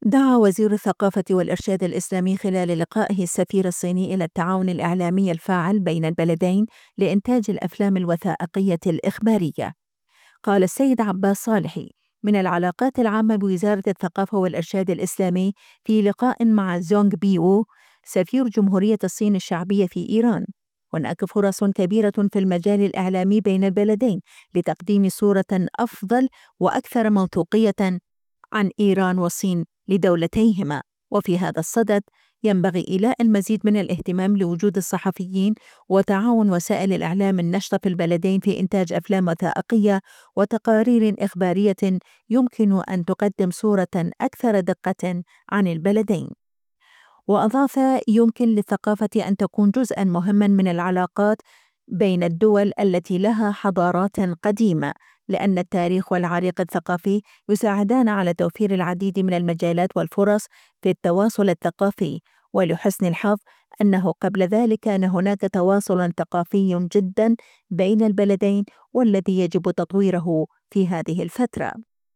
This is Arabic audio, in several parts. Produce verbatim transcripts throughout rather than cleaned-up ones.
دعا وزير الثقافة والإرشاد الإسلامي خلال لقائه السفير الصيني إلى التعاون الإعلامي الفاعل بين البلدين لإنتاج الأفلام الوثائقية الإخبارية. قال السيد عباس صالحي من العلاقات العامة بوزارة الثقافة والإرشاد الإسلامي في لقاء مع زونغ بيو سفير جمهورية الصين الشعبية في إيران: هناك فرص كبيرة في المجال الإعلامي بين البلدين لتقديم صورة أفضل وأكثر موثوقية عن إيران والصين لدولتيهما. وفي هذا الصدد ينبغي إيلاء المزيد من الاهتمام لوجود الصحفيين وتعاون وسائل الإعلام النشطة في البلدين في إنتاج أفلام وثائقية وتقارير إخبارية يمكن أن تقدم صورة أكثر دقة عن البلدين. وأضاف: يمكن للثقافة أن تكون جزءًا مهمًا من العلاقات بين الدول التي لها حضارات قديمة، لأن التاريخ والعريق الثقافي يساعدان على توفير العديد من المجالات والفرص في التواصل الثقافي. ولحسن الحظ أنه قبل ذلك كان هناك تواصل ثقافي جدًا بين البلدين، والذي يجب تطويره في هذه الفترة.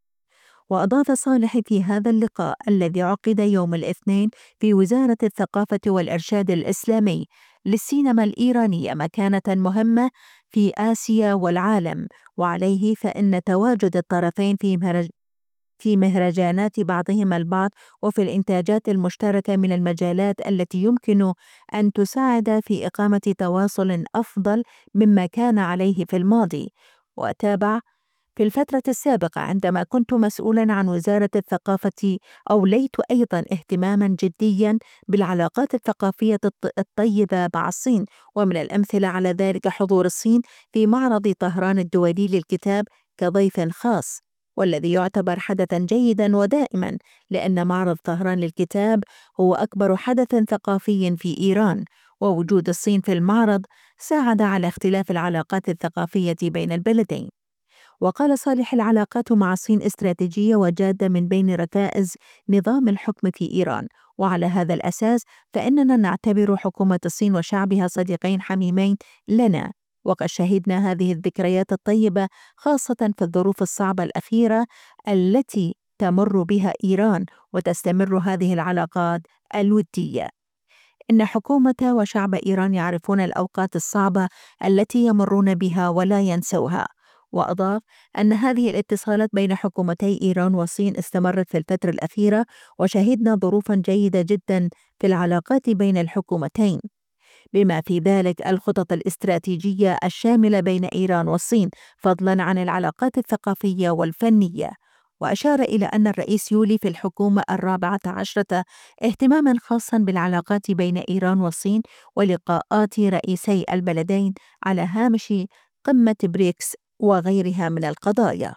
وأضاف صالح في هذا اللقاء الذي عقد يوم الاثنين في وزارة الثقافة والإرشاد الإسلامي للسينما الإيرانية مكانة مهمة في آسيا والعالم، وعليه فإن تواجد الطرفين في مهرج في مهرجانات بعضهما البعض وفي الإنتاجات المشتركة من المجالات التي يمكن أن تساعد في إقامة تواصل أفضل مما كان عليه في الماضي. وتابع: في الفترة السابقة عندما كنت مسؤولا عن وزارة الثقافة أوليت أيضا اهتماما جديا بالعلاقات الثقافية الط- الطيبة مع الصين، ومن الأمثلة على ذلك حضور الصين في معرض طهران الدولي للكتاب كضيف خاص، والذي يعتبر حدثا جيدا ودائما، لأن معرض طهران للكتاب هو أكبر حدث ثقافي في إيران، ووجود الصين في المعرض ساعد على اختلاف العلاقات الثقافية بين البلدين. وقال صالح: العلاقات مع الصين استراتيجية وجادة من بين ركائز نظام الحكم في إيران، وعلى هذا الأساس فإننا نعتبر حكومة الصين وشعبها صديقين حميمين لنا، وقد شهدنا هذه الذكريات الطيبة خاصة في الظروف الصعبة الأخيرة التي تمر بها إيران، وتستمر هذه العلاقات الودية. إن حكومة وشعب إيران يعرفون الأوقات الصعبة التي يمرون بها ولا ينسوها. وأضاف أن هذه الاتصالات بين حكومتي إيران والصين استمرت في الفترة الأخيرة، وشهدنا ظروفا جيدة جدا في العلاقات بين الحكومتين، بما في ذلك الخطط الاستراتيجية الشاملة بين إيران والصين، فضلا عن العلاقات الثقافية والفنية. وأشار إلى أن الرئيس يولي في الحكومة الرابعة عشرة اهتماما خاصا بالعلاقات بين إيران والصين ولقاءات رئيسي البلدين على هامش قمة بريكس وغيرها من القضايا.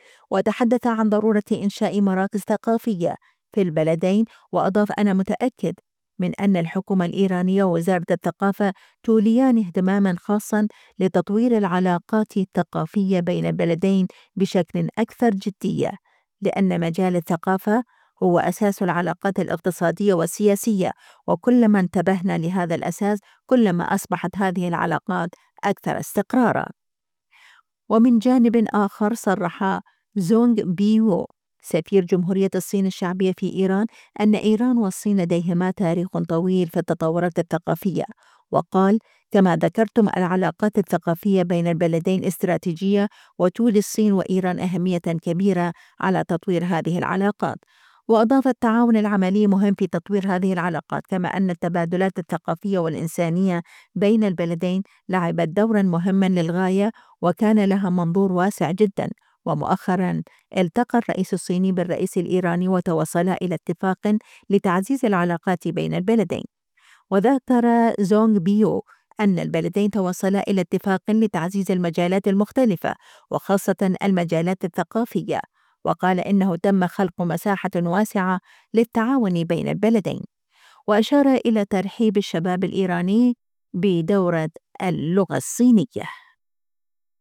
وتحدث عن ضرورة إنشاء مراكز ثقافية في البلدين، وأضاف: أنا متأكد من أن الحكومة الإيرانية ووزارة الثقافة توليان اهتماما خاصا لتطوير العلاقات الثقافية بين البلدين بشكل أكثر جدية، لأن مجال الثقافة هو أساس العلاقات الاقتصادية والسياسية، وكلما انتبهنا لهذا الأساس كلما أصبحت هذه العلاقات أكثر استقرارا. ومن جانب آخر صرح زونغ بيو سفير جمهورية الصين الشعبية في إيران أن إيران والصين لديهما تاريخ طويل في التطورات الثقافية، وقال: كما ذكرتم العلاقات الثقافية بين البلدين استراتيجية، وتولي الصين وإيران أهمية كبيرة على تطوير هذه العلاقات. وأضاف: التعاون العملي مهم في تطوير هذه العلاقات، كما أن التبادلات الثقافية والإنسانية بين البلدين لعبت دورا مهما للغاية وكان لها منظور واسع جدا. ومؤخرا التقى الرئيس الصيني بالرئيس الإيراني وتوصلا إلى اتفاق لتعزيز العلاقات بين البلدين. وذكر زونغ بيو أن البلدين توصلا إلى اتفاق لتعزيز المجالات المختلفة وخاصة المجالات الثقافية، وقال إنه تم خلق مساحة واسعة للتعاون بين البلدين. وأشار إلى ترحيب الشباب الإيراني بدورة اللغة الصينية.